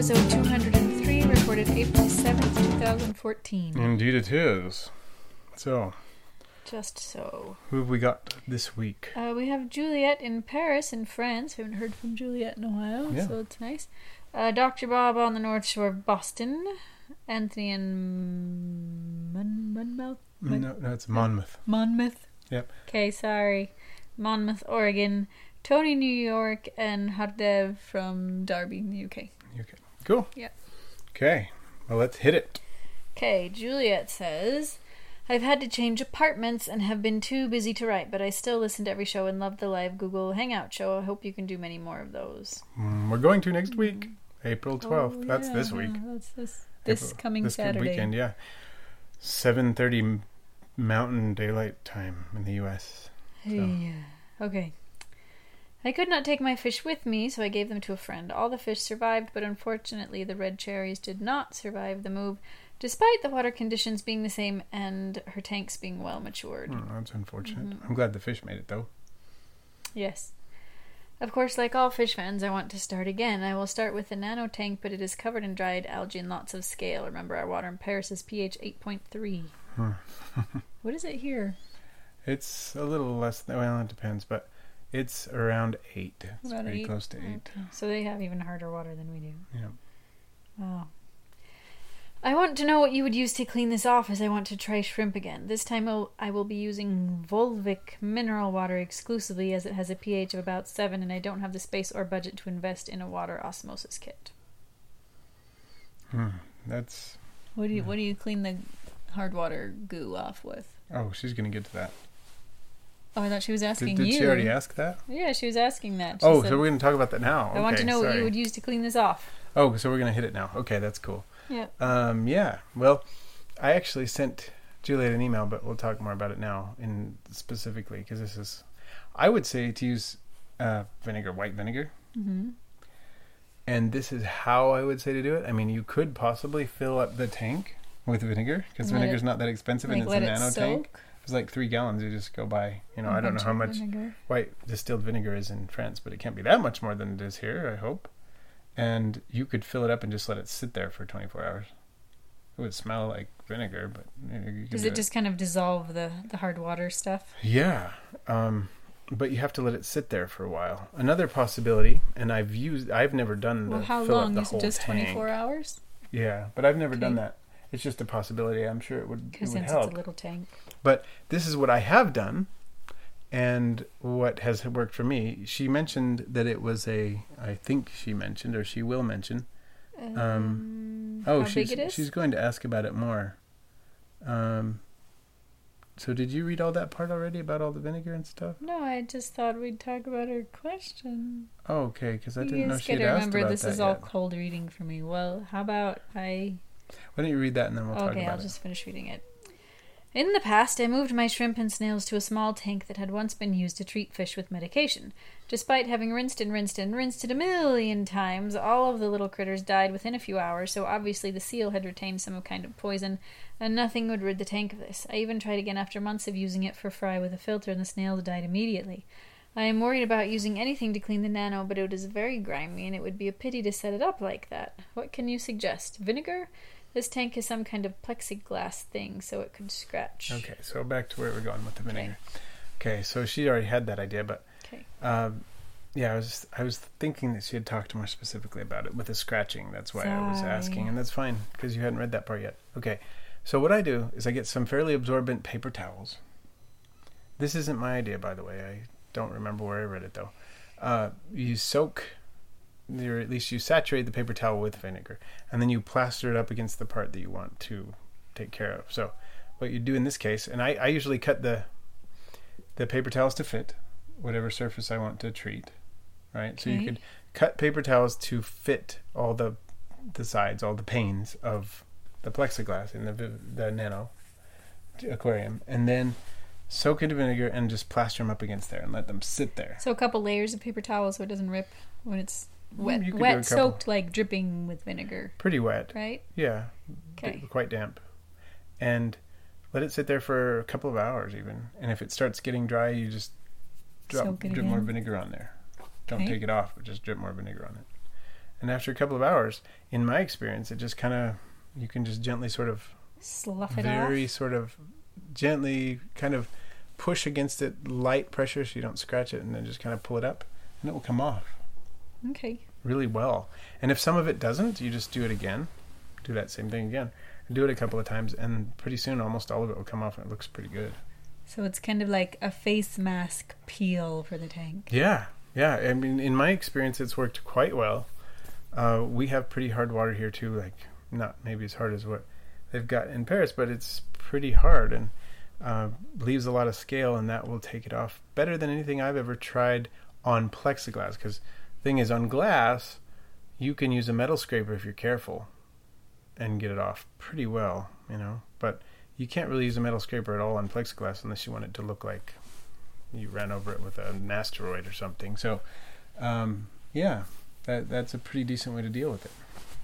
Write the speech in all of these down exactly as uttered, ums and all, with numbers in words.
episode two hundred three, recorded April seventh, twenty fourteen. Indeed it is. So, Just so. who have we got this week? Uh, we have Juliet in Paris, in France. We haven't heard from Juliet in a while, Yeah. so it's nice. Uh, Doctor Bob on the North Shore of Boston. Anthony in Mon- Monmouth? Mon- No, no, it's Monmouth. Monmouth? Yep. Okay, sorry. Monmouth, Oregon. Tony, New York, and Hardev from Derby, in the U K. Okay. Cool. Yep. Okay. Well, let's hit it. Okay, Juliet says, I've had to change apartments and have been too busy to write, but I still listen to every show and love the live Google Hangout show. I hope you can do many more of those. Mm, we're going to next week, April twelfth. Oh, That's yeah, this week. That's this, this April- coming this Saturday. weekend, yeah. seven thirty Mountain Daylight Time in the U S. So. Yeah. Okay. I could not take my fish with me, so I gave them to a friend. All the fish survived, but unfortunately the red cherries did not survive the move, despite the water conditions being the same and her tanks being well matured. Mm, that's unfortunate. Mhm. I'm glad the fish made it, though. Yes. Of course, like all fish fans, I want to start again. I will start with the nano tank, but it is covered in dried algae and lots of scale. Remember, our water in Paris is pH eight point three. Hmm. What is it here? It's a little less, than, well, it depends, but it's around eight. It's About pretty eight? close to eight. Okay. So they have even harder water than we do. Yeah. Wow. I want to know what you would use to clean this off, as I want to try shrimp again. This time I'll, I will be using Volvic mineral water exclusively, as it has a pH of about seven, and I don't have the space or budget to invest in a water osmosis kit. Hmm. That's... What do you What do you clean the hard water goo off with? Oh, she's going to get to that. Oh, I thought she was asking Did, did you. she already ask that? Yeah, she was asking that. She Oh, said, so we're going to talk about that now. I want to Okay, know what sorry. you would use to clean this off. Oh, so we're going to hit it now. Okay, that's cool. Yeah. Um, yeah. Well, I actually sent Juliet an email, but we'll talk more about it now, in specifically, because this is... I would say to use uh, vinegar, white vinegar. Mm-hmm. And this is how I would say to do it. I mean, you could possibly fill up the tank with vinegar, because Let vinegar's it- not that expensive, like and it's let a it nano soak? tank. It's like three gallons. You just go by. You know, A I don't know bunch how of much vinegar. white distilled vinegar is in France, but it can't be that much more than it is here, I hope. And you could fill it up and just let it sit there for twenty-four hours. It would smell like vinegar, but you know, you can Does do it just kind of dissolve the, the hard water stuff? Yeah. Um, but you have to let it sit there for a while. Another possibility, and I've used, I've never done the Well, how fill long? up the Is it whole just tank. twenty-four hours? Yeah, but I've never Okay. done that. It's just a possibility. I'm sure it would, it Because would since help. it's a little tank. But this is what I have done, and what has worked for me. She mentioned that it was a, I think she mentioned, or she will mention. Um, Oh, how she's big it is? she's going to ask about it more. Um. So did you read all that part already about all the vinegar and stuff? No, I just thought we'd talk about her question. Oh, okay, because I You didn't know just she'd gotta asked remember about this that is all yet. cold reading for me. Well, how about I... Why don't you read that and then we'll talk okay, about I'll it. just finish reading it. In the past, I moved my shrimp and snails to a small tank that had once been used to treat fish with medication. Despite having rinsed and rinsed and rinsed it a million times, all of the little critters died within a few hours, so obviously the seal had retained some kind of poison, and nothing would rid the tank of this. I even tried again after months of using it for fry with a filter, and the snails died immediately. I am worried about using anything to clean the nano, but it is very grimy, and it would be a pity to set it up like that. What can you suggest? Vinegar? This tank is some kind of plexiglass thing, so it could scratch. Okay, so back to where we're going with the vinegar. Okay, so she already had that idea, but Okay. um, yeah, I was I was thinking that she had talked more specifically about it with the scratching. That's why I was Sorry. asking, and that's fine because you hadn't read that part yet. Okay, so what I do is I get some fairly absorbent paper towels. This isn't my idea, by the way. I don't remember where I read it though. Uh, you soak. Or at least you saturate the paper towel with vinegar, and then you plaster it up against the part that you want to take care of. So what you do in this case, and I, I usually cut the the paper towels to fit whatever surface I want to treat, right? So you Okay. could cut paper towels to fit all the the sides, all the panes of the plexiglass in the vi- the nano aquarium, and then soak into vinegar and just plaster them up against there and let them sit there. So a couple layers of paper towel so it doesn't rip when it's wet. you could do a Wet, couple. soaked, like dripping with vinegar, Pretty wet. right? Yeah. Okay. d- Quite damp. And let it sit there for a couple of hours even. And if it starts getting dry, you just drop Soak it drip more again. vinegar on there. Don't Okay. take it off, but just drip more vinegar on it. And after a couple of hours, in my experience, it just kind of, you can just gently sort of, Slough it very off. sort of gently kind of push against it, light pressure so you don't scratch it, and then just kind of pull it up and it will come off Okay. really well. And if some of it doesn't, you just do it again. Do that same thing again. Do it a couple of times, and pretty soon almost all of it will come off and it looks pretty good. So it's kind of like a face mask peel for the tank. Yeah, yeah. I mean, in my experience, it's worked quite well. Uh, we have pretty hard water here too, like not maybe as hard as what they've got in Paris, but it's pretty hard and uh, leaves a lot of scale, and that will take it off better than anything I've ever tried on plexiglass. Because the thing is, on glass, you can use a metal scraper if you're careful and get it off pretty well, you know. But you can't really use a metal scraper at all on plexiglass unless you want it to look like you ran over it with an asteroid or something. So, um, yeah, that that's a pretty decent way to deal with it.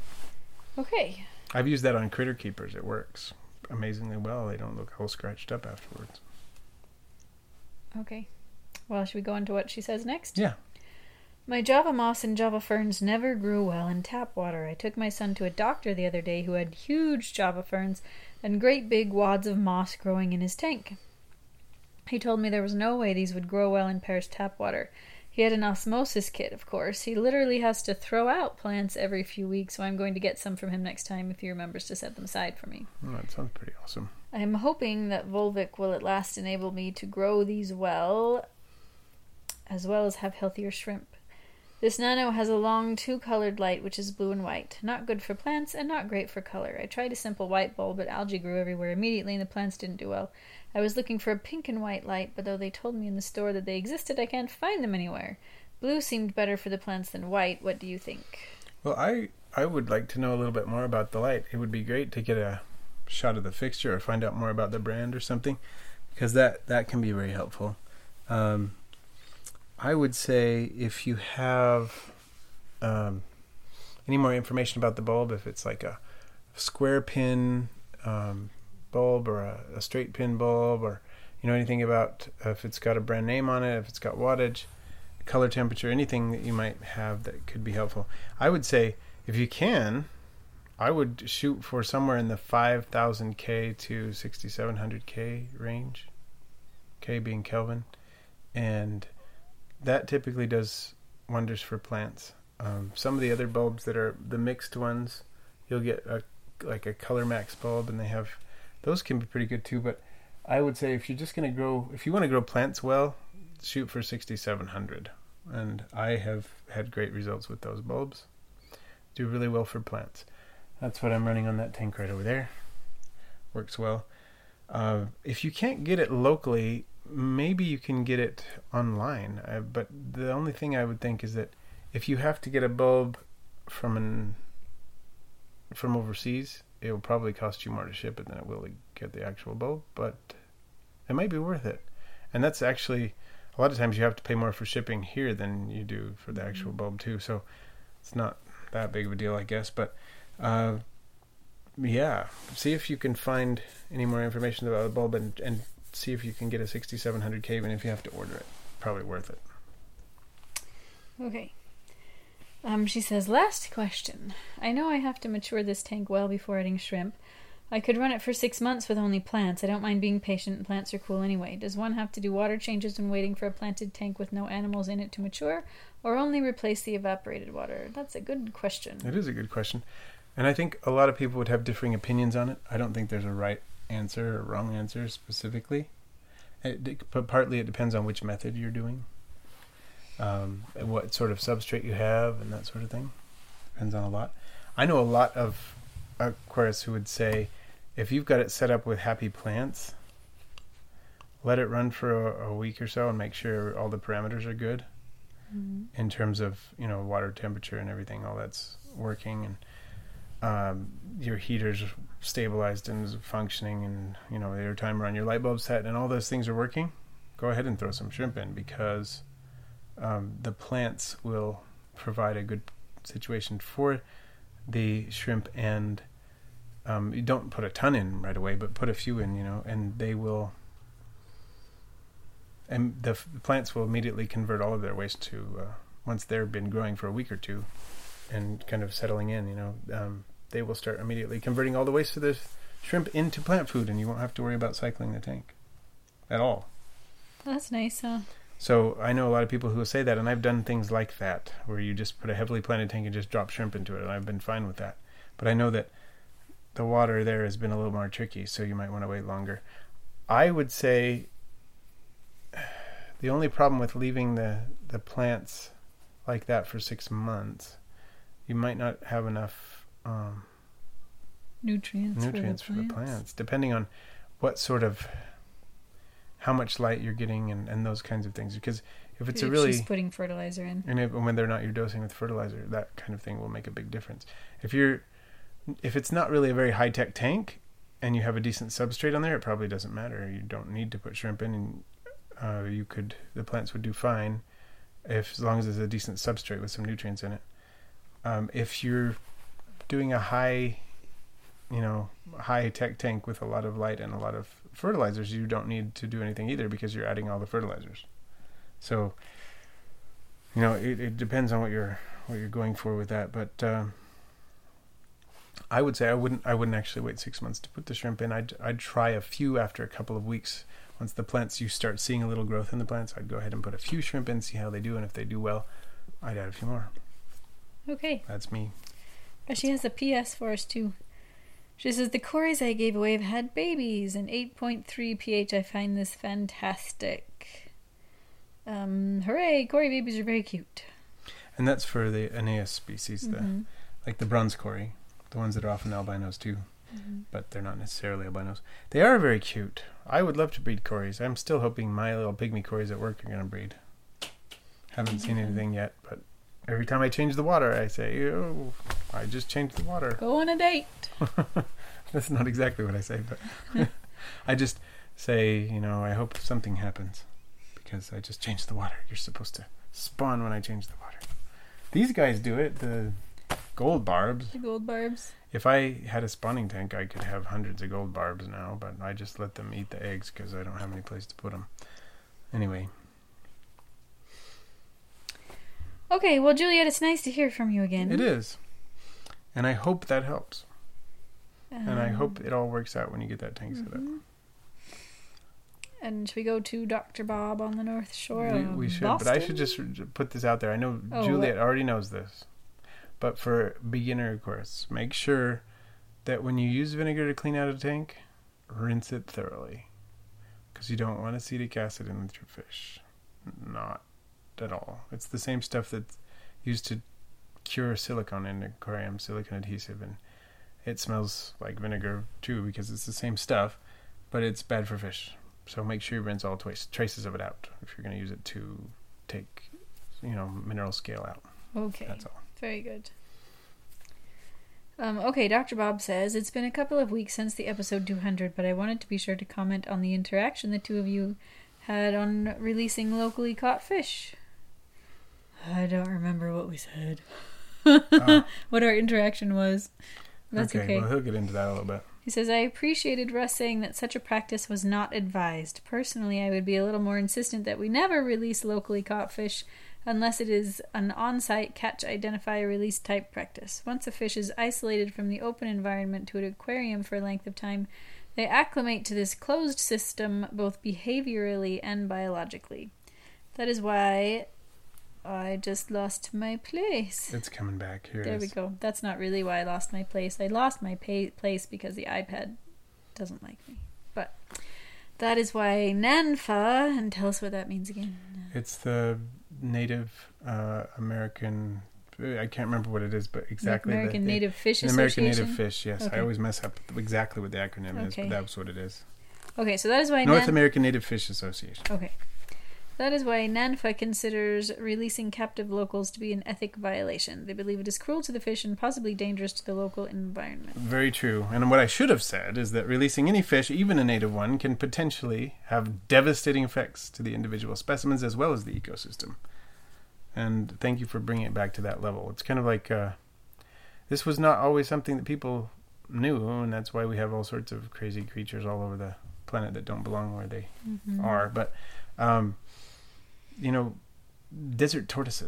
Okay. I've used that on critter keepers. It works amazingly well. They don't look all scratched up afterwards. Okay. Well, should we go into what she says next? Yeah. My Java moss and Java ferns never grew well in tap water. I took my son to a doctor the other day who had huge Java ferns and great big wads of moss growing in his tank. He told me there was no way these would grow well in Paris tap water. He had an osmosis kit, of course. He literally has to throw out plants every few weeks, so I'm going to get some from him next time if he remembers to set them aside for me. Oh, that sounds pretty awesome. I am hoping that Volvic will at last enable me to grow these well, as well as have healthier shrimp. This nano has a long two-colored light, which is blue and white. Not good for plants and not great for color. I tried a simple white bulb, but algae grew everywhere immediately and the plants didn't do well. I was looking for a pink and white light, but though they told me in the store that they existed, I can't find them anywhere. Blue seemed better for the plants than white. What do you think? Well, I, I would like to know a little bit more about the light. It would be great to get a shot of the fixture or find out more about the brand or something, because that, that can be very helpful. Um, I would say if you have um, any more information about the bulb, if it's like a square pin um, bulb or a, a straight pin bulb, or you know anything about if it's got a brand name on it, if it's got wattage, color temperature, anything that you might have that could be helpful. I would say if you can, I would shoot for somewhere in the five thousand K to sixty-seven hundred K range, K being Kelvin, and that typically does wonders for plants. Um, some of the other bulbs that are the mixed ones, you'll get a, like a Color Max bulb, and they have those can be pretty good too. But I would say if you're just going to grow, if you want to grow plants well, shoot for sixty-seven hundred. And I have had great results with those bulbs. Do really well for plants. That's what I'm running on that tank right over there. Works well. Uh, if you can't get it locally, maybe you can get it online, uh, but the only thing I would think is that if you have to get a bulb from an from overseas, it will probably cost you more to ship it than it will to get the actual bulb, but it might be worth it. And that's actually, a lot of times you have to pay more for shipping here than you do for the actual bulb too, so it's not that big of a deal, I guess. But uh, yeah, see if you can find any more information about the bulb, and, and see if you can get a sixty-seven hundred K, even if you have to order it. Probably worth it. Okay. Um, she says, last question. I know I have to mature this tank well before adding shrimp. I could run it for six months with only plants. I don't mind being patient, and plants are cool anyway. Does one have to do water changes when waiting for a planted tank with no animals in it to mature, or only replace the evaporated water? That's a good question. It is a good question. And I think a lot of people would have differing opinions on it. I don't think there's a right answer or wrong answer specifically. It, but partly it depends on which method you're doing, um, and what sort of substrate you have, and that sort of thing. Depends on a lot. I know a lot of aquarists who would say, if you've got it set up with happy plants, let it run for a, a week or so and make sure all the parameters are good, mm-hmm. in terms of, you know, water temperature and everything, all that's working, and um, your heater's stabilized and is functioning, and you know, your timer on your light bulb set and all those things are working. Go ahead and throw some shrimp in, because um, the plants will provide a good situation for the shrimp, and um, you don't put a ton in right away, but put a few in, you know, and they will, and the, f- the plants will immediately convert all of their waste to, uh, once they've been growing for a week or two, and kind of settling in, you know, um, they will start immediately converting all the waste of the shrimp into plant food, and you won't have to worry about cycling the tank at all. That's nice, huh? So I know a lot of people who will say that, and I've done things like that, where you just put a heavily planted tank and just drop shrimp into it, and I've been fine with that. But I know that the water there has been a little more tricky, so you might want to wait longer. I would say the only problem with leaving the, the plants like that for six months, you might not have enough um, nutrients, nutrients for the, for the plants, depending on what sort of, how much light you're getting and, and those kinds of things. Because if it's if a really... she's putting fertilizer in. And if, when they're not, you're dosing with fertilizer, that kind of thing will make a big difference. If you're, if it's not really a very high-tech tank and you have a decent substrate on there, it probably doesn't matter. You don't need to put shrimp in, and uh, you could, the plants would do fine if, as long as there's a decent substrate with some nutrients in it. Um, if you're doing a high, you know, high-tech tank with a lot of light and a lot of fertilizers, you don't need to do anything either, because you're adding all the fertilizers. So, you know, it, it depends on what you're what you're going for with that. But um, I would say I wouldn't I wouldn't actually wait six months to put the shrimp in. I'd I'd try a few after a couple of weeks. Once the plants, you start seeing a little growth in the plants, I'd go ahead and put a few shrimp in, see how they do, and if they do well, I'd add a few more. Okay. That's me. But she has a P S for us too. She says, the Corys I gave away have had babies, and eight point three pH. I find this fantastic. Um, hooray, Cory babies are very cute. And that's for the Aeneas species, the Mm-hmm. like the bronze Cory, the ones that are often albinos too, Mm-hmm. but they're not necessarily albinos. They are very cute. I would love to breed Corys. I'm still hoping my little pygmy Corys at work are going to breed. Haven't seen Mhm. anything yet, but every time I change the water, I say, oh, I just changed the water. Go on a date. That's not exactly what I say, but I just say, you know, I hope something happens, because I just changed the water. You're supposed to spawn when I change the water. These guys do it, the gold barbs. The gold barbs. If I had a spawning tank, I could have hundreds of gold barbs now, but I just let them eat the eggs because I don't have any place to put them. Anyway. Okay, well, Juliet, it's nice to hear from you again. It is. And I hope that helps. Um, And I hope it all works out when you get that tank set up. mhm. And should we go to Doctor Bob on the North Shore We, of we should, Boston? but I should just put this out there. I know Oh, Juliet what? already knows this. But for beginner course, make sure that when you use vinegar to clean out a tank, rinse it thoroughly. Because you don't want acetic acid in with your fish. Not at all. It's the same stuff that's used to cure silicone in an aquarium, silicone adhesive, and it smells like vinegar too because it's the same stuff, but it's bad for fish. So make sure you rinse all twice, traces of it out if you're going to use it to take, you know, mineral scale out. Okay. That's all. Very good. Um, okay, Doctor Bob says, it's been a couple of weeks since the episode two hundred, but I wanted to be sure to comment on the interaction the two of you had on releasing locally caught fish. I don't remember what we said. Oh. What our interaction was. That's okay. okay. Well, he'll get into that a little bit. He says, I appreciated Russ saying that such a practice was not advised. Personally, I would be a little more insistent that we never release locally caught fish unless it is an on-site catch, identify, release type practice. Once a fish is isolated from the open environment to an aquarium for a length of time, they acclimate to this closed system both behaviorally and biologically. That is why I just lost my place. It's coming back. Here There it we is. go. That's not really why I lost my place. I lost my pay- place because the iPad doesn't like me. But that is why Nanfa, and tell us what that means again. It's the Native uh, American, I can't remember what it is, but exactly. American the, the, Native Fish the Association. American Native Fish, yes. Okay. I always mess up exactly what the acronym is, Okay. but that's what it is. Okay, so that is why North Nan- American Native Fish Association. Okay. That is why NANFA considers releasing captive locals to be an ethic violation. They believe it is cruel to the fish and possibly dangerous to the local environment. Very true. And what I should have said is that releasing any fish, even a native one, can potentially have devastating effects to the individual specimens as well as the ecosystem. And thank you for bringing it back to that level. It's kind of like uh, this was not always something that people knew, and that's why we have all sorts of crazy creatures all over the planet that don't belong where they Mm-hmm. are. But, um, you know, desert tortoises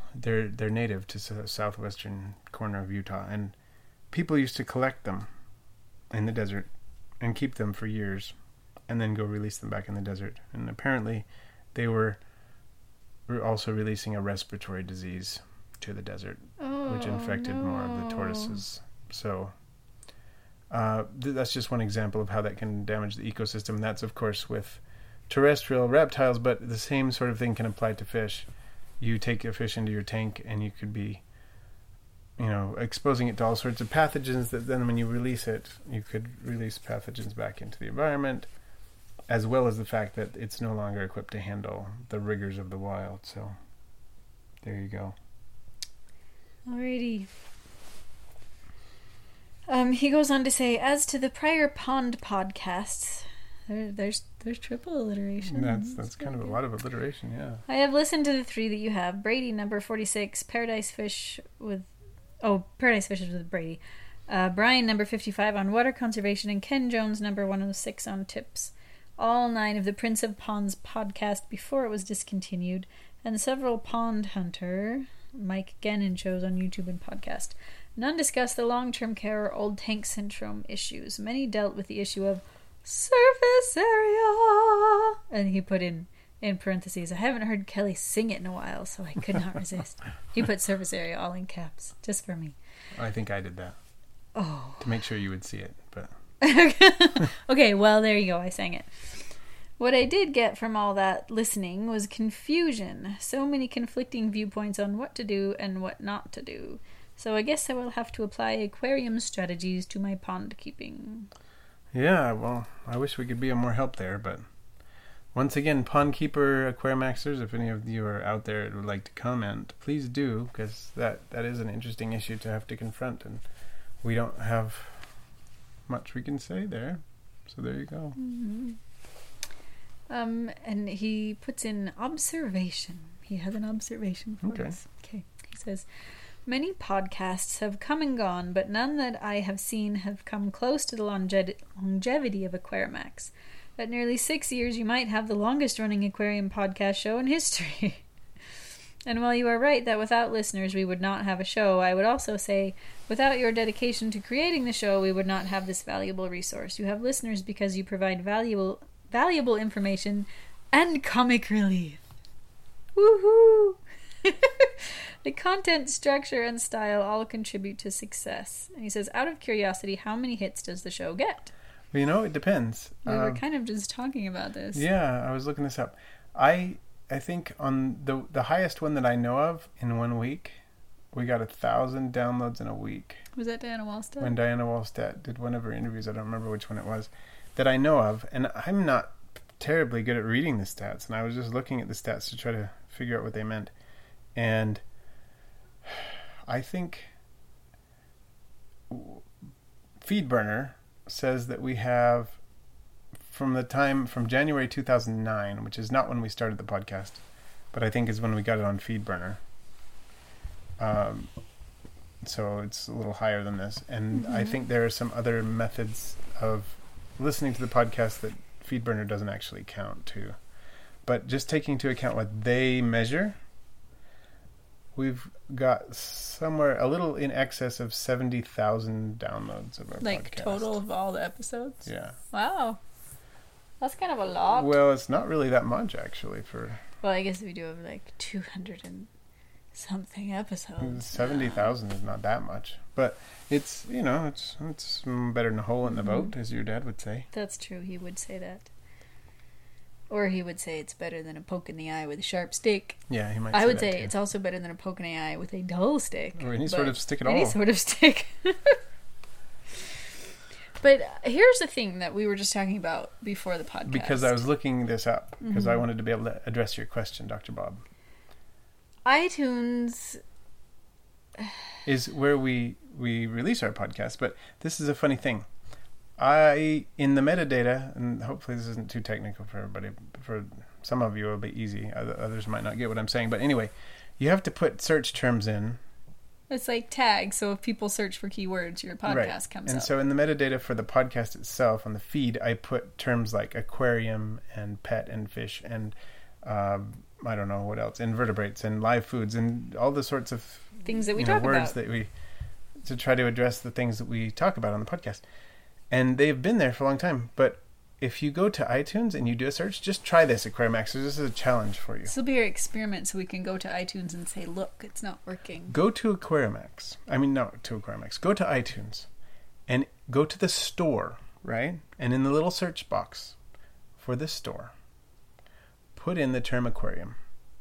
they're they're native to the southwestern corner of Utah, and people used to collect them in the desert and keep them for years, and then go release them back in the desert. And apparently, they were were also releasing a respiratory disease to the desert, oh, which infected no. more of the tortoises. So uh, th- that's just one example of how that can damage the ecosystem. That's, of course, with terrestrial reptiles, but the same sort of thing can apply to fish. You take a fish into your tank, and you could be, you know, exposing it to all sorts of pathogens that then when you release it, you could release pathogens back into the environment, as well as the fact that it's no longer equipped to handle the rigors of the wild. So there you go. Alrighty. Um, he goes on to say, as to the prior pond podcasts, there, there's there's triple alliteration. That's that's kind of a lot of alliteration, yeah. I have listened to the three that you have: Brady number forty-six, Paradise Fish with oh Paradise Fishes with Brady, uh, Brian number fifty-five on water conservation, and Ken Jones number one oh six on tips. All nine of the Prince of Ponds podcast before it was discontinued, and several Pond Hunter Mike Gannon shows on YouTube and podcast. None discuss the long-term care or old tank syndrome issues. Many dealt with the issue of surface area. And he put in, in parentheses, I haven't heard Kelly sing it in a while, so I could not resist. He put surface area all in caps, just for me. I think I did that. Oh. To make sure you would see it, but... Okay, well, there you go. I sang it. What I did get from all that listening was confusion. So many conflicting viewpoints on what to do and what not to do. So I guess I will have to apply aquarium strategies to my pond keeping. Yeah, well, I wish we could be of more help there, but once again, Pond Keeper Aquarimaxers, if any of you are out there and would like to comment, please do, because that, that is an interesting issue to have to confront, and we don't have much we can say there. So there you go. Mm-hmm. Um, and he puts in observation. He has an observation for okay. us. Okay. He says, many podcasts have come and gone, but none that I have seen have come close to the longe- longevity of Aquarimax. At nearly six years, you might have the longest-running aquarium podcast show in history. And while you are right that without listeners we would not have a show, I would also say, without your dedication to creating the show, we would not have this valuable resource. You have listeners because you provide valuable, valuable information and comic relief. Woohoo! The content, structure, and style all contribute to success. And he says, out of curiosity, how many hits does the show get? Well, you know, it depends. We were um, kind of just talking about this. Yeah, I was looking this up. I I think on the the highest one that I know of in one week, we got a thousand downloads in a week. Was that Diana Wallstedt? When Diana Wallstedt did one of her interviews, I don't remember which one it was, that I know of. And I'm not terribly good at reading the stats, and I was just looking at the stats to try to figure out what they meant. And I think FeedBurner says that we have, from the time, from January two thousand nine, which is not when we started the podcast, but I think is when we got it on FeedBurner. Um, so it's a little higher than this. And mm-hmm. I think there are some other methods of listening to the podcast that FeedBurner doesn't actually count to. But just taking into account what they measure, we've got somewhere a little in excess of seventy thousand downloads of our like podcast. Total of all the episodes? Yeah. Wow. That's kind of a lot. Well, it's not really that much, actually. For Well, I guess we do have like two hundred and something episodes. seventy thousand is not that much. But it's, you know, it's it's better than a hole in the boat, as your dad would say. That's true. He would say that. Or he would say it's better than a poke in the eye with a sharp stick. Yeah, he might I say would that say too. it's also better than a poke in the eye with a dull stick. Or any sort of stick at all. Any sort of stick. But here's the thing that we were just talking about before the podcast. Because I was looking this up, because mm-hmm. I wanted to be able to address your question, Doctor Bob. iTunes is where we, we release our podcast, but this is a funny thing. I, in the metadata, and hopefully this isn't too technical for everybody, for some of you it'll be easy, others might not get what I'm saying, but anyway, you have to put search terms in. It's like tags, so if people search for keywords, your podcast right. comes and up. And so in the metadata for the podcast itself, on the feed, I put terms like aquarium and pet and fish and uh, I don't know what else, invertebrates and live foods and all the sorts of things that we you know, talk words about. that we to try to address the things that we talk about on the podcast. And they've been there for a long time. But if you go to iTunes and you do a search, just try this, Aquariumax. This is a challenge for you. This will be our experiment, so we can go to iTunes and say, look, it's not working. Go to Aquariumax. I mean, not to Aquariumax. Go to iTunes and go to the store, right? And in the little search box for the store, put in the term aquarium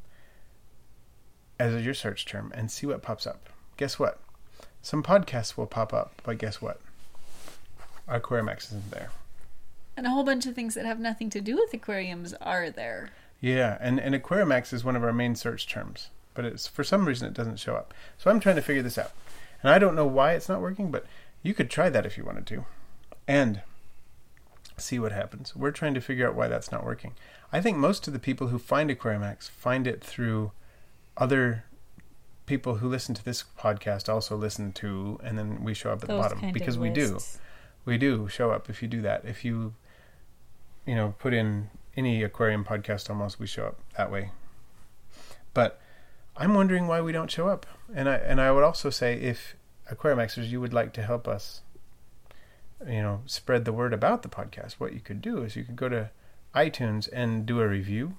as your search term and see what pops up. Guess what? Some podcasts will pop up, but guess what? Aquariumax isn't there. And a whole bunch of things that have nothing to do with aquariums are there. Yeah, and, and Aquariumax is one of our main search terms, but it's for some reason it doesn't show up. So I'm trying to figure this out. And I don't know why it's not working, but you could try that if you wanted to. And see what happens. We're trying to figure out why that's not working. I think most of the people who find Aquariumax find it through other people who listen to this podcast also listen to, and then we show up at Those the bottom. kind Because of we do. lists. We do show up if you do that. If you, you know, put in any aquarium podcast almost, we show up that way. But I'm wondering why we don't show up. And I and I would also say, if Aquariumaxers, you would like to help us, you know, spread the word about the podcast, what you could do is you could go to iTunes and do a review.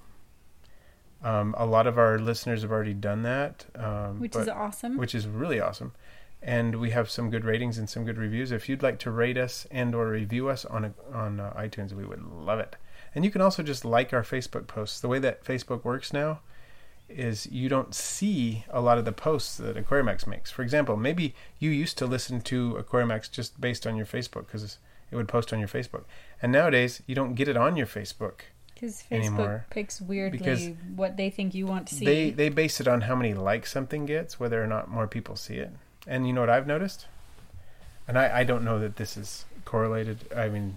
Um, a lot of our listeners have already done that. Um, Which but, is awesome. Which is really awesome. And we have some good ratings and some good reviews. If you'd like to rate us and or review us on on uh, iTunes, we would love it. And you can also just like our Facebook posts. The way that Facebook works now is you don't see a lot of the posts that Aquariumax makes. For example, maybe you used to listen to Aquariumax just based on your Facebook because it would post on your Facebook. And nowadays, you don't get it on your Facebook. Because Facebook anymore. picks weirdly Because what they think you want to see. They, they base it on how many likes something gets, whether or not more people see it. And you know what I've noticed? And I, I don't know that this is correlated. I mean,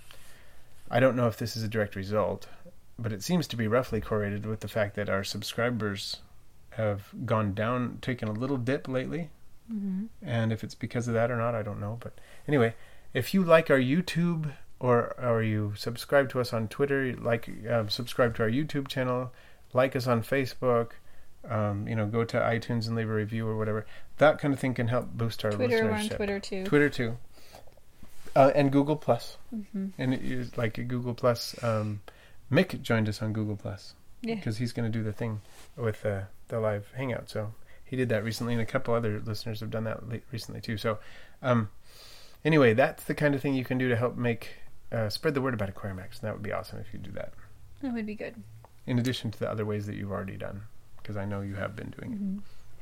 I don't know if this is a direct result, but it seems to be roughly correlated with the fact that our subscribers have gone down, taken a little dip lately. Mm-hmm. And if it's because of that or not, I don't know. But anyway, if you like our YouTube or or you subscribe to us on Twitter, like uh, subscribe to our YouTube channel, like us on Facebook, um, you know, go to iTunes and leave a review or whatever. That kind of thing can help boost our Twitter, listenership. we're on Twitter too. Twitter too. Uh, and Google Plus. Mm-hmm. And it is like a Google Plus. Um, Mick joined us on Google Plus. Yeah. Because he's going to do the thing with uh, the live hangout. So he did that recently, and a couple other listeners have done that late, recently too. So um, anyway, that's the kind of thing you can do to help make uh, spread the word about Aquariumax. And that would be awesome if you do that. That would be good. In addition to the other ways that you've already done, because I know you have been doing Mm-hmm.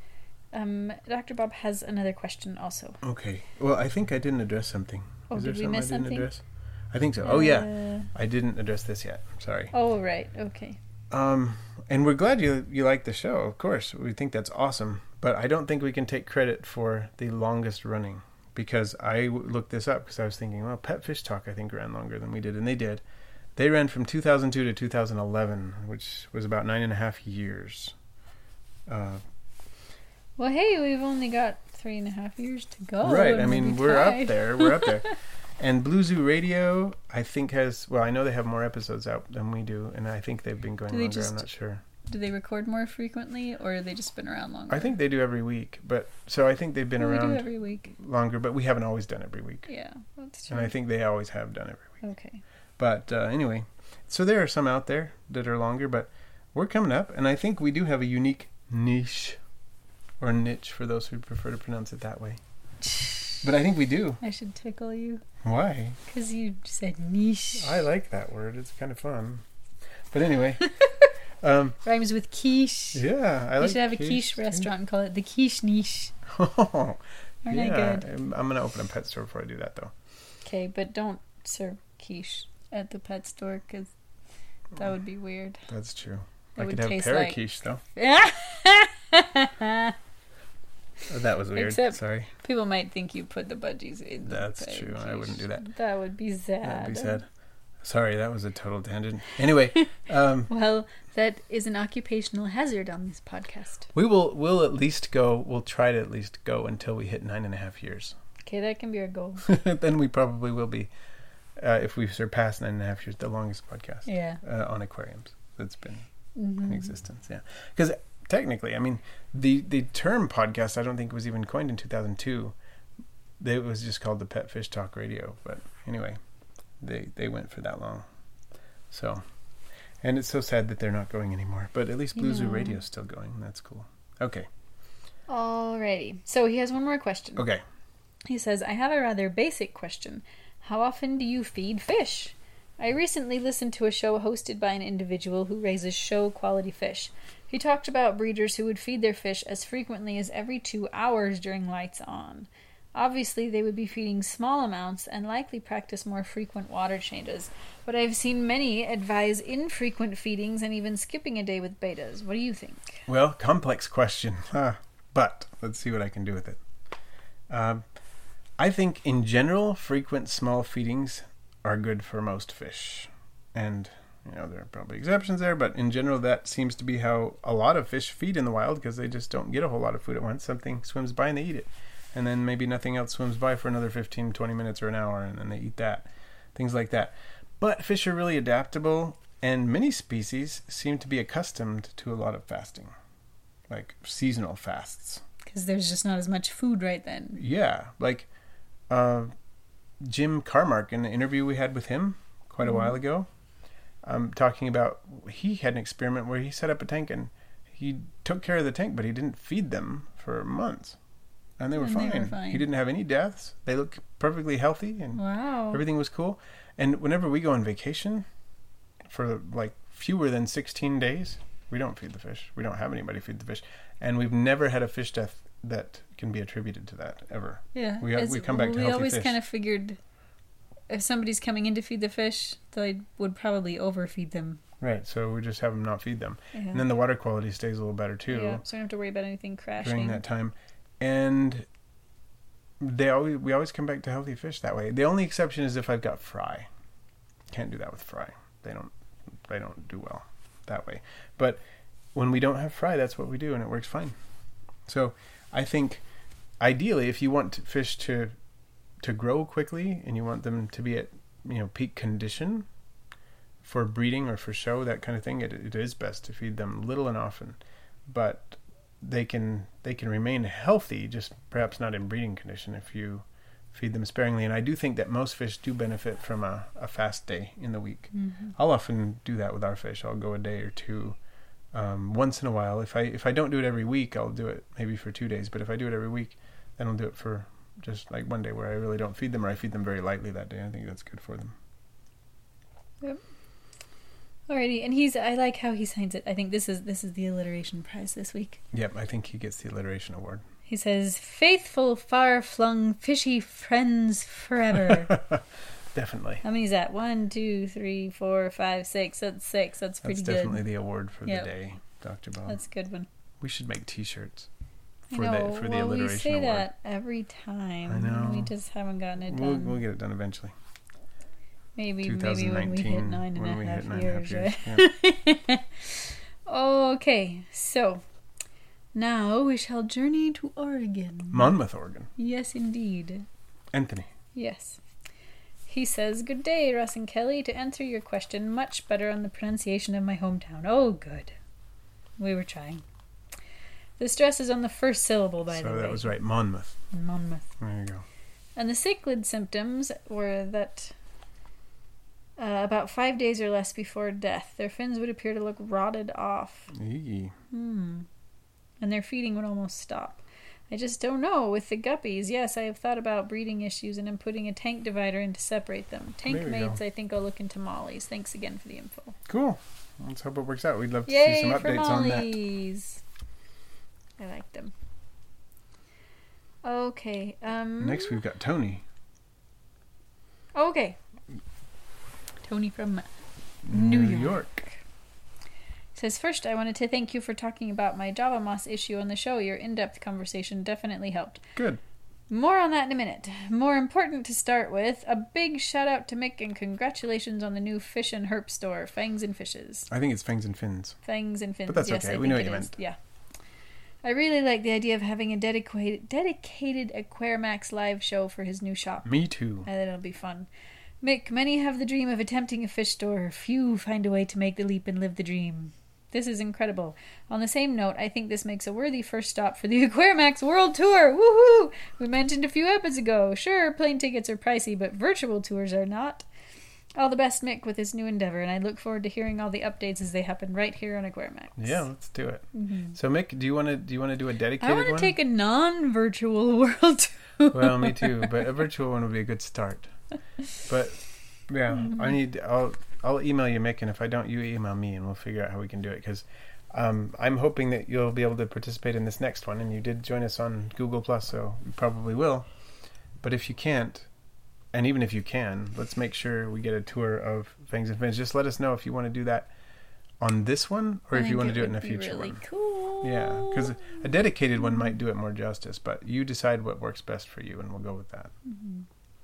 Um, Doctor Bob has another question also. it. Okay. Well, I think I didn't address something. Oh, Is did there we something miss I didn't something? address? I think so. Oh yeah, Uh, I didn't address this yet. Sorry. oh, right. Okay. Um, and we're glad you you like the show. Of course, we think that's awesome. But I don't think we can take credit for the longest running, because I w- looked this up because I was thinking, well, Pet Fish Talk I think ran longer than we did, and they did. They ran from two thousand two to two thousand eleven, which was about nine and a half years. Uh, Well, hey, we've only got three and a half years to go. right. and I we'll mean, be we're tied. up there. We're up there. And Blue Zoo Radio, I think has well, I know they have more episodes out than we do, and I think they've been going Do they longer. just- I'm not sure. Do they record more frequently, or have they just been around longer? I think they do every week, but so I think they've been Well, we around do every week. longer, but we haven't always done every week. Yeah, that's true. And I think they always have done every week. Okay. But uh, anyway, so there are some out there that are longer, but we're coming up, and I think we do have a unique niche, or niche for those who prefer to pronounce it that way. But I think we do. I should tickle you Why? because you said niche. I like that word. It's kind of fun. But anyway, um, Rhymes with quiche. yeah, I We like should have a quiche, quiche too. restaurant and call it the quiche niche. Oh, Aren't yeah. I good? I'm, I'm gonna open a pet store before I do that, though. Okay, but don't serve quiche at the pet store because that would be weird. That's true. It I would could have taste paraquiche though. Oh, that was weird. Except- Sorry. People might think you put the budgies in. the That's pet true. I quiche. wouldn't do that. That would be sad. That'd be sad. Sorry, that was a total tangent. Anyway, um, Well, that is an occupational hazard on this podcast. we will we'll at least go. We'll try to at least go until we hit nine and a half years. Okay, that can be our goal. Then we probably will be, uh, if we surpass nine and a half years, the longest podcast Yeah. uh, on aquariums that's been Mm-hmm. in existence. Yeah, because technically, I mean, the the term podcast, I don't think was even coined in two thousand two. It was just called the Pet Fish Talk Radio. But anyway, they they went for that long. So, and it's so sad that they're not going anymore. But at least Blue Zoo Yeah. Radio is still going. That's cool. Okay. Alrighty. So he has one more question. Okay. He says, I have a rather basic question. How often do you feed fish? I recently listened to a show hosted by an individual who raises show-quality fish. He talked about breeders who would feed their fish as frequently as every two hours during lights on. Obviously, they would be feeding small amounts and likely practice more frequent water changes. But I've seen many advise infrequent feedings and even skipping a day with betas. What do you think? Well, complex question. Huh. But let's see what I can do with it. Um, I think in general, frequent small feedings are good for most fish. And, you know, there are probably exceptions there, but in general, that seems to be how a lot of fish feed in the wild because they just don't get a whole lot of food at once. Something swims by and they eat it. And then maybe nothing else swims by for another fifteen, twenty minutes or an hour, and then they eat that. Things like that. But fish are really adaptable, and many species seem to be accustomed to a lot of fasting, like seasonal fasts. Because there's just not as much food right then. Yeah, like uh, Jim Carmark in the interview we had with him quite a Mm-hmm. while ago, um, talking about he had an experiment where he set up a tank and he took care of the tank, but he didn't feed them for months. And they were, And fine. they were fine. He didn't have any deaths. They looked perfectly healthy and Wow. everything was cool. And whenever we go on vacation for like fewer than sixteen days, we don't feed the fish. We don't have anybody feed the fish. And we've never had a fish death that can be attributed to that ever. Yeah. We- As- we come back to We healthy always fish. kind of figured if somebody's coming in to feed the fish, they would probably overfeed them. Right. So we just have them not feed them. Yeah. And then the water quality stays a little better too Yeah, so we don't have to worry about anything crashing. during that time. And they always we always come back to healthy fish that way. The only exception is if I've got fry. Can't do that with fry. They don't they don't do well that way. But when we don't have fry, that's what we do and it works fine. So I think ideally if you want fish to to grow quickly and you want them to be at, you know, peak condition for breeding or for show, that kind of thing, it, it is best to feed them little and often. But they can they can remain healthy, just perhaps not in breeding condition if you feed them sparingly. And I do think that most fish do benefit from a, a fast day in the week. Mm-hmm. I'll often do that with our fish. I'll go a day or two um, once in a while. If I if I don't do it every week, I'll do it maybe for two days. But if I do it every week, then I'll do it for just like one day where I really don't feed them, or I feed them very lightly that day. I think that's good for them. Yep. Alrighty, and he's I like how he signs it. I think this is this is the alliteration prize this week. Yep, I think he gets the alliteration award. He says, "Faithful, far-flung, fishy friends forever." Definitely. How many is that? One, two, three, four, five, six. That's six. That's pretty That's definitely good. the award for Yep. the day, Doctor Bob. That's a good one. We should make T-shirts I for know. the for the well, we alliteration say award. that every time. I know. We just haven't gotten it We'll, done. we'll get it done eventually. maybe maybe when we hit nine and when a we half hit nine years. and a half years. Right? Okay, so now we shall journey to Oregon. Monmouth, Oregon. Yes, indeed. Anthony. Yes. He says, "Good day, Russ and Kelly. To answer your question, much better on the pronunciation of my hometown." Oh, good. We were trying. The stress is on the first syllable, by so the way. that was right, Monmouth. Monmouth. There you go. And the cichlid symptoms were that uh, about five days or less before death, their fins would appear to look rotted off. Eee. Hmm. And their feeding would almost stop. I just don't know. With the guppies, yes, I have thought about breeding issues and I'm putting a tank divider in to separate them. Tank There we mates, go. I think I'll look into mollies. Thanks again for the info. Cool. Let's hope it works out. We'd love to Yay see some for updates on that. mollies. I like them. Okay. Um. Next, we've got Tony. Okay. Tony from New York. Says, "First, I wanted to thank you for talking about my Java Moss issue on the show. Your in-depth conversation definitely helped. Good. More on that in a minute. More important to start with, a big shout out to Mick and congratulations on the new fish and herp store, Fangs and Fishes. I think it's Fangs and Fins. Fangs and Fins. But that's yes, okay. I We think know it what you is. meant. Yeah. I really like the idea of having a dedicated dedicated Aquarimax live show for his new shop. Me too. I think it'll be fun. Mick, many have the dream of attempting a fish store. Few find a way to make the leap and live the dream. This is incredible. On the same note, I think this makes a worthy first stop for the Aquarimax World Tour. Woohoo! We mentioned a few episodes ago. Sure, plane tickets are pricey, but virtual tours are not. All the best, Mick, with this new endeavor, and I look forward to hearing all the updates as they happen right here on Aquarimax. Yeah, let's do it. Mm-hmm. So, Mick, do you want to do you want to do a dedicated I one? want to take a non-virtual world tour. Well, me too, but a virtual one would be a good start. But yeah, mm-hmm. I need. I'll I'll email you, Mick, and if I don't, you email me, and we'll figure out how we can do it. Because um, I'm hoping that you'll be able to participate in this next one, and you did join us on Google Plus, so you probably will. But if you can't, and even if you can, let's make sure we get a tour of Fangs and Fins. Just let us know if you want to do that on this one, or I if you want to do it in a be future really one. Cool. Yeah, because a dedicated one might do it more justice, but you decide what works best for you, and we'll go with that. Mm-hmm.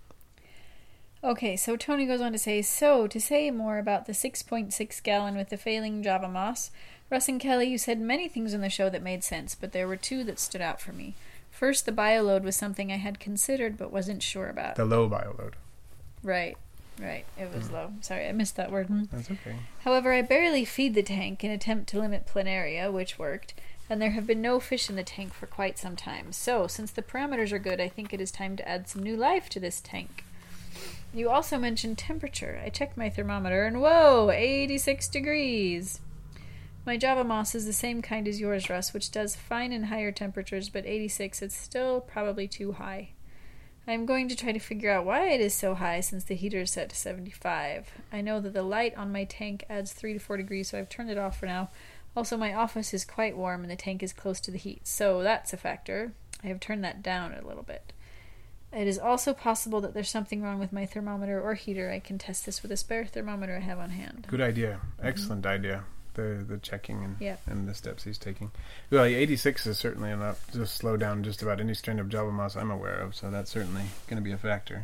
Okay, so Tony goes on to say, so, to say more about the six point six gallon with the failing Java Moss, Russ and Kelly, you said many things on the show that made sense, but there were two that stood out for me. First, the bioload was something I had considered but wasn't sure about. The low bioload. Right, right. It was mm. low. Sorry, I missed that word. That's okay. However, I barely feed the tank in attempt to limit planaria, which worked, and there have been no fish in the tank for quite some time. So, since the parameters are good, I think it is time to add some new life to this tank. You also mentioned temperature. I checked my thermometer, and whoa, eighty-six degrees. My Java Moss is the same kind as yours, Russ, which does fine in higher temperatures, but eighty-six is still probably too high. I am going to try to figure out why it is so high since the heater is set to seventy-five. I know that the light on my tank adds three to four degrees, so I've turned it off for now. Also, my office is quite warm and the tank is close to the heat, so that's a factor. I have turned that down a little bit. It is also possible that there's something wrong with my thermometer or heater. I can test this with a spare thermometer I have on hand. Good idea. Excellent mm-hmm. idea. The the checking and, yeah. and the steps he's taking. Well, eighty-six is certainly enough to slow down just about any strain of Java Moss I'm aware of, so that's certainly going to be a factor.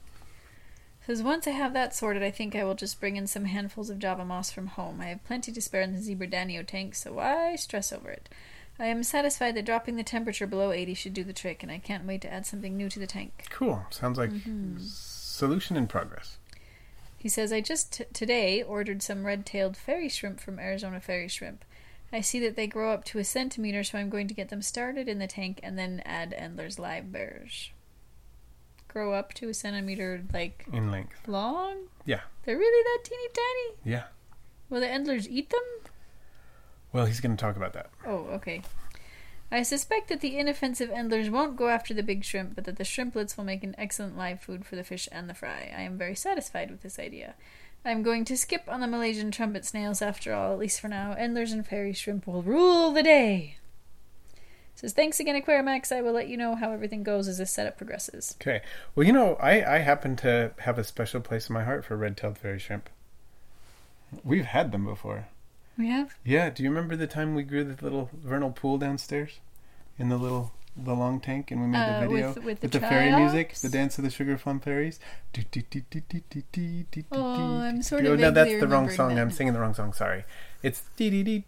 Because once I have that sorted, I think I will just bring in some handfuls of Java Moss from home. I have plenty to spare in the Zebra Danio tank, so why stress over it? I am satisfied that dropping the temperature below eighty should do the trick, and I can't wait to add something new to the tank. Cool. Sounds like mm-hmm. solution in progress. He says, I just t- today ordered some red-tailed fairy shrimp from Arizona Fairy Shrimp. I see that they grow up to a centimeter, so I'm going to get them started in the tank and then add Endler's live bears. Grow up to a centimeter, like... in length. Long? Yeah. They're really that teeny tiny? Yeah. Will the Endlers eat them? Well, he's going to talk about that. Oh, okay. I suspect that the inoffensive Endlers won't go after the big shrimp, but that the shrimplets will make an excellent live food for the fish and the fry. I am very satisfied with this idea. I am going to skip on the Malaysian trumpet snails after all, at least for now. Endlers and fairy shrimp will rule the day. Says, thanks again, Aquarimax. I will let you know how everything goes as this setup progresses. Okay. Well, you know, I, I happen to have a special place in my heart for red-tailed fairy shrimp. We've had them before. We have? Yeah. Do you remember the time we grew the little vernal pool downstairs in the little the long tank, and we made uh, the video with, with the, with the fairy music, ups? the dance of the sugar plum fairies? Oh, I'm sort of. of No, that's the wrong remembering song. that. I'm singing the wrong song. Sorry. It's that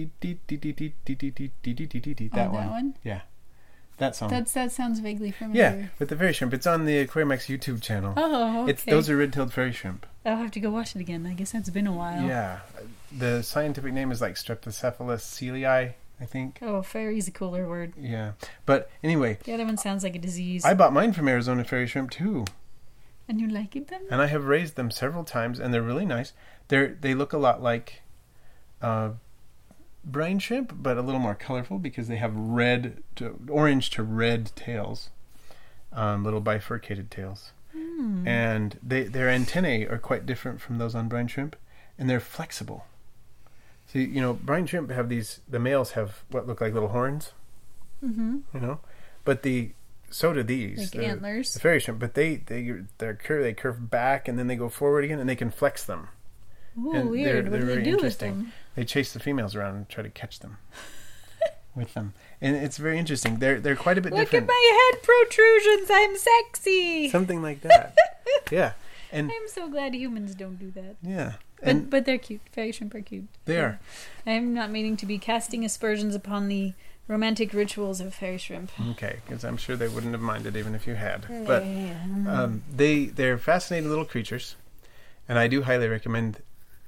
that one. one. Yeah, that song. That's that sounds vaguely familiar. Yeah, with the fairy shrimp. It's on the Aquarimax YouTube channel. Oh, okay. It's those are red-tailed fairy shrimp. I'll have to go watch it again. I guess that's been a while. Yeah, the scientific name is like Streptocephalus coelii, I think. Oh, fairy's a cooler word. Yeah, but anyway. The other one sounds like a disease. I bought mine from Arizona Fairy Shrimp too. And you like them? And I have raised them several times, and they're really nice. They're they look a lot like uh, brine shrimp, but a little more colorful because they have red, to, orange to red tails, um, little bifurcated tails. Mm. And they their antennae are quite different from those on brine shrimp, and they're flexible. So, you know, brine shrimp have these, the males have what look like little horns, mm-hmm. you know, but the, so do these. Like the, antlers. The fairy shrimp, but they, they, they're cur- they curve back and then they go forward again and they can flex them. Ooh, and weird. They're, what they're do they very do with interesting. them? They chase the females around and try to catch them with them. And it's very interesting. They're, they're quite a bit Look different. Look at my head protrusions. I'm sexy. Something like that. Yeah. And I'm so glad humans don't do that. Yeah. But but they're cute. Fairy shrimp are cute. They so are. I'm not meaning to be casting aspersions upon the romantic rituals of fairy shrimp. Okay, because I'm sure they wouldn't have minded even if you had. But um, they they're fascinating little creatures, and I do highly recommend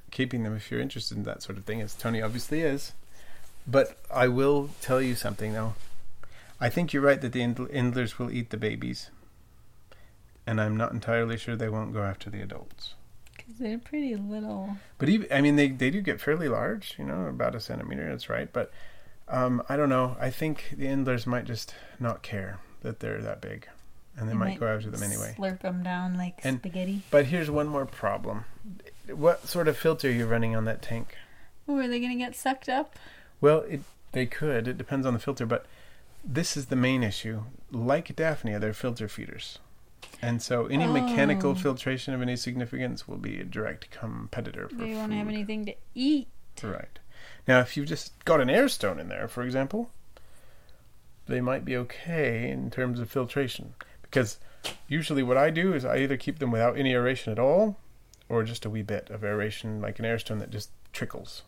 keeping them if you're interested in that sort of thing, as Tony obviously is. But I will tell you something, though. I think you're right that the Endlers will eat the babies. And I'm not entirely sure they won't go after the adults. Because they're pretty little. But even, I mean, they, they do get fairly large, you know, about a centimeter, that's right. But um, I don't know. I think the Endlers might just not care that they're that big. And they, they might, might go after them anyway. Slurp them down like and, spaghetti. But here's one more problem. What sort of filter are you running on that tank? Oh, are they going to get sucked up? Well, it, they could. It depends on the filter. But this is the main issue. Like Daphnia, they're filter feeders. And so any oh. mechanical filtration of any significance will be a direct competitor for They food. won't have anything to eat. Right. Now, if you've just got an air stone in there, for example, they might be okay in terms of filtration. Because usually what I do is I either keep them without any aeration at all, or just a wee bit of aeration, like an air stone that just trickles.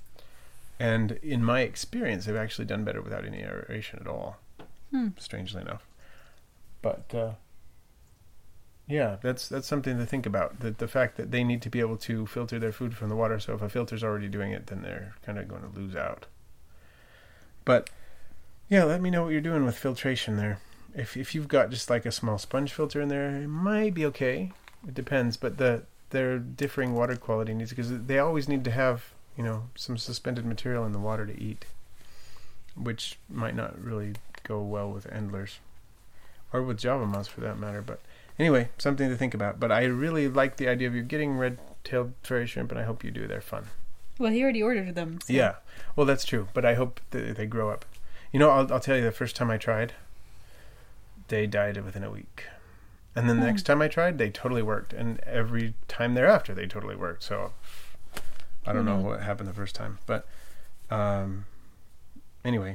And in my experience, they've actually done better without any aeration at all, hmm. strangely enough. But... Uh, Yeah, that's that's something to think about. The, the fact that they need to be able to filter their food from the water, so if a filter's already doing it, then they're kind of going to lose out. But, yeah, let me know what you're doing with filtration there. If if you've got just like a small sponge filter in there, it might be okay. It depends, but the their differing water quality needs, because they always need to have, you know, some suspended material in the water to eat, which might not really go well with Endlers, or with Java moths for that matter, but... Anyway, something to think about. But I really like the idea of you getting red-tailed fairy shrimp, and I hope you do. They're fun. Well, he already ordered them. So. Yeah. Well, that's true. But I hope that they grow up. You know, I'll, I'll tell you, the first time I tried, they died within a week. And then the hmm. next time I tried, they totally worked. And every time thereafter, they totally worked. So I don't mm-hmm. know what happened the first time. But um, anyway.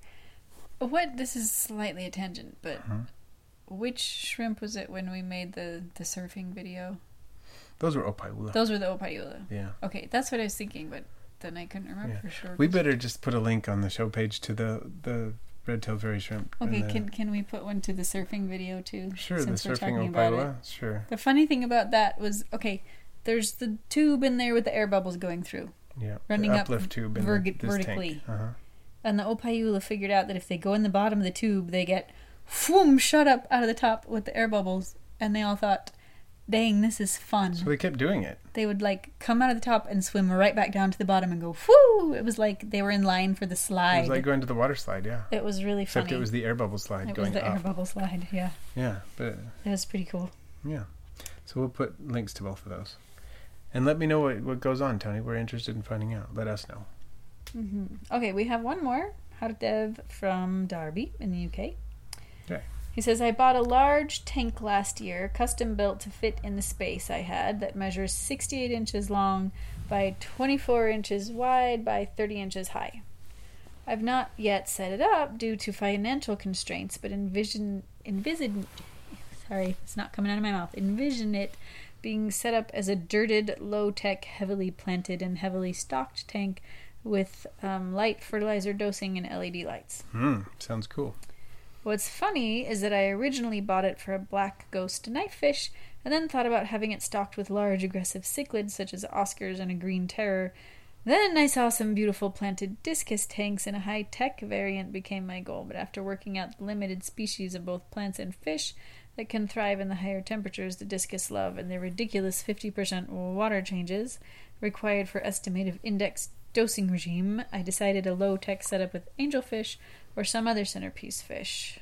What? This is slightly a tangent, but... Uh-huh. Which shrimp was it when we made the, the surfing video? Those were Opaiula. Those were the Opaiula. Yeah. Okay, that's what I was thinking, but then I couldn't remember yeah. for sure. We better just put a link on the show page to the, the red-tailed fairy shrimp. Okay, the... can can we put one to the surfing video too? Sure, since the we're surfing talking about Opaiula. it. Sure. The funny thing about that was, okay, there's the tube in there with the air bubbles going through. Yeah. Running the up uplift tube in verg- this vertically. Tank. Uh-huh. And the Opaiula figured out that if they go in the bottom of the tube, they get... Whoom, shut up out of the top with the air bubbles, and they all thought, dang, this is fun. So they kept doing it. They would like come out of the top and swim right back down to the bottom and go whoo. It was like they were in line for the slide. It was like going to the water slide, yeah. It was really Except funny. it was the air bubble slide it going was the up. air bubble slide, yeah. Yeah, but it was pretty cool. Yeah. So we'll put links to both of those. And let me know what, what goes on, Tony. We're interested in finding out. Let us know. Mm-hmm. Okay, we have one more. Hardev from Derby in the U K. Okay. He says, I bought a large tank last year, custom built to fit in the space I had, that measures sixty-eight inches long by twenty-four inches wide by thirty inches high. I've not yet set it up due to financial constraints, but envision, envision, sorry, it's not coming out of my mouth, envision it being set up as a dirted, low-tech, heavily planted and heavily stocked tank with um, light fertilizer dosing and L E D lights. Hmm, sounds cool. What's funny is that I originally bought it for a black ghost knifefish and then thought about having it stocked with large aggressive cichlids such as Oscars and a green terror. Then I saw some beautiful planted discus tanks and a high-tech variant became my goal, but after working out the limited species of both plants and fish that can thrive in the higher temperatures the discus love and the ridiculous fifty percent water changes required for estimated index dosing regime, I decided a low-tech setup with angelfish or some other centerpiece fish.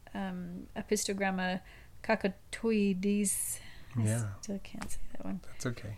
Um, Apistogramma cacatoides. Yeah. I still can't say that one. That's okay.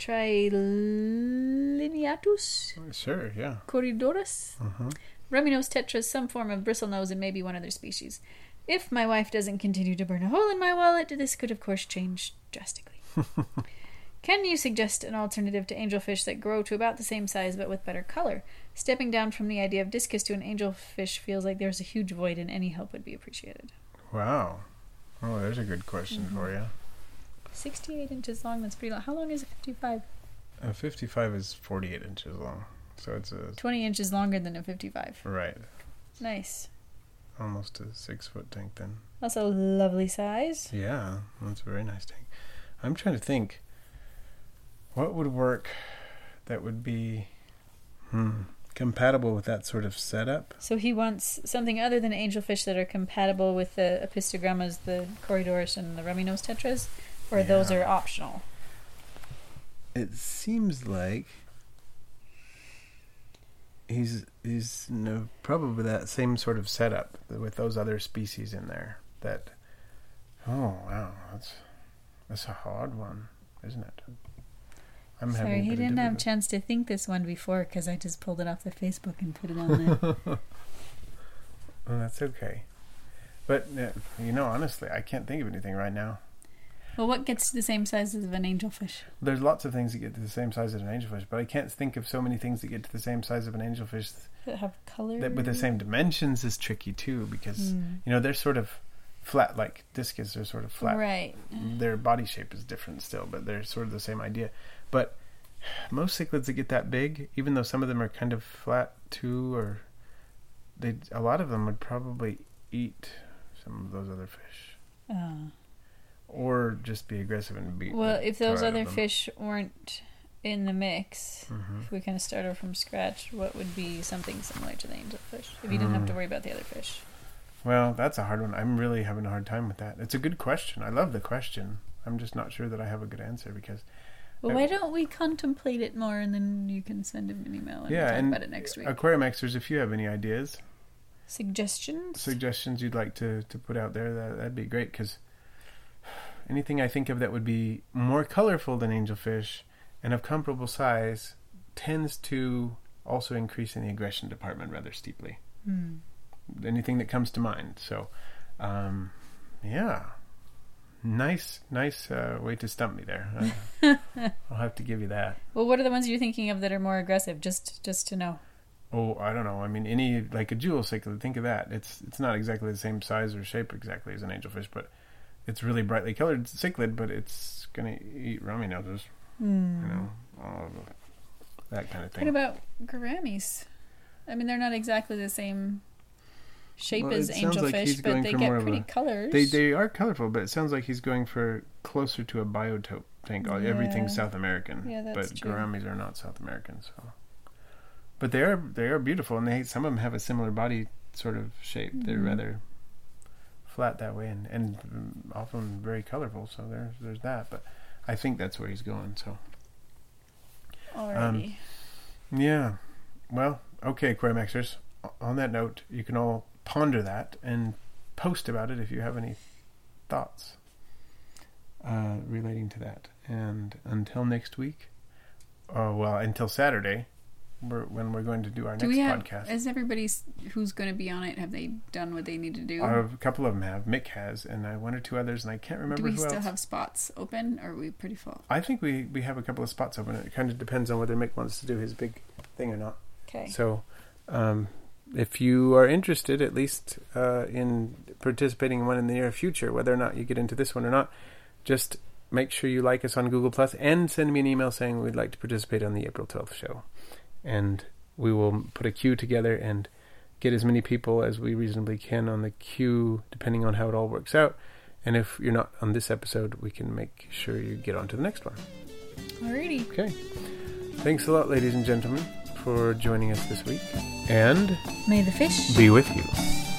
Trilineatus. Sure, yeah. Corridorus. Uh-huh. Reminos tetras, some form of bristlenose, and maybe one other species. If my wife doesn't continue to burn a hole in my wallet, this could of course change drastically. Can you suggest an alternative to angelfish that grow to about the same size but with better color? Stepping down from the idea of discus to an angelfish feels like there's a huge void and any help would be appreciated. Wow. Oh, there's a good question mm-hmm. for you. sixty-eight inches long, that's pretty long. How long is a fifty-five? A fifty-five is forty-eight inches long. So it's a... twenty inches longer than a fifty-five. Right. Nice. Almost a six-foot tank then. That's a lovely size. Yeah, that's a very nice tank. I'm trying to think... What would work that would be hmm, compatible with that sort of setup. So he wants something other than angelfish that are compatible with the Apistogrammas, the Corydoras, and the rummy nose tetras, or Yeah. those are optional. It seems like he's he's no, probably that same sort of setup with those other species in there. That oh wow, that's that's a hard one, isn't it? I'm Sorry, having a he bit of didn't have a difficulty. chance to think this one before because I just pulled it off the Facebook and put it on there. Well, that's okay. But uh, you know, honestly, I can't think of anything right now. Well, what gets to the same size as an angelfish? There's lots of things that get to the same size as an angelfish, but I can't think of so many things that get to the same size of an angelfish That have color? that with the same dimensions is tricky too, because Hmm. you know they're sort of flat, like discus. They're sort of flat. Right. Their body shape is different still, but they're sort of the same idea. But most cichlids that get that big, even though some of them are kind of flat too, or they, a lot of them would probably eat some of those other fish, Oh. or just be aggressive and beat. Well, the if those tar out of other them. fish weren't in the mix, Mhm. if we kind of started from scratch, what would be something similar to the angelfish? If you didn't have to Hmm. worry about the other fish. Well, that's a hard one. I'm really having a hard time with that. It's a good question. I love the question. I'm just not sure that I have a good answer because Well, Uh, why don't we contemplate it more and then you can send him an email and yeah, we'll talk and about it next week. Aquarium Xers, if you have any ideas, Suggestions? suggestions you'd like to, to put out there, that, that'd be great, because anything I think of that would be more colorful than angelfish and of comparable size tends to also increase in the aggression department rather steeply. Hmm. Anything that comes to mind. So, um, yeah. Nice, nice uh, way to stump me there. Uh, I'll have to give you that. Well, what are the ones you're thinking of that are more aggressive? Just, just to know. Oh, I don't know. I mean, any like a jewel cichlid. Think of that. It's it's not exactly the same size or shape exactly as an angelfish, but it's really brightly colored cichlid. But it's gonna eat rummy noses. Hmm. You know, all of that kind of What thing. about gouramis? I mean, they're not exactly the same shape Well, as it sounds like he's angelfish, but going they for get more of pretty a- colors. They they are colorful, but it sounds like he's going for closer to a biotope thing. Yeah. Everything's South American, Yeah, that's but true. gouramis are not South American. So, but they are they are beautiful, and they some of them have a similar body sort of shape. They're Mhm. rather flat that way, and and mm, often very colorful. So there's there's that. But I think that's where he's going. So Alrighty. yeah, well, okay, Aquarium Xers. On that note, you can all ponder that and post about it if you have any thoughts uh, relating to that. And until next week, oh well, until Saturday, we're, when we're going to do our Do next we have, podcast. is everybody s- who's going to be on it, have they done what they need to do? Uh, a couple of them have. Mick has, and uh, one or two others, and I can't remember do we who still else. have spots open, or are we pretty full? I think we, we have a couple of spots open. It kind of depends on whether Mick wants to do his big thing or not. Okay. So, um, if you are interested, at least uh, in participating in one in the near future, whether or not you get into this one or not, just make sure you like us on Google Plus and send me an email saying we'd like to participate on the April twelfth show. And we will put a queue together and get as many people as we reasonably can on the queue, depending on how it all works out. And if you're not on this episode, we can make sure you get on to the next one. Alrighty. Okay. Thanks a lot, ladies and gentlemen, for joining us this week. And May the fish be with you.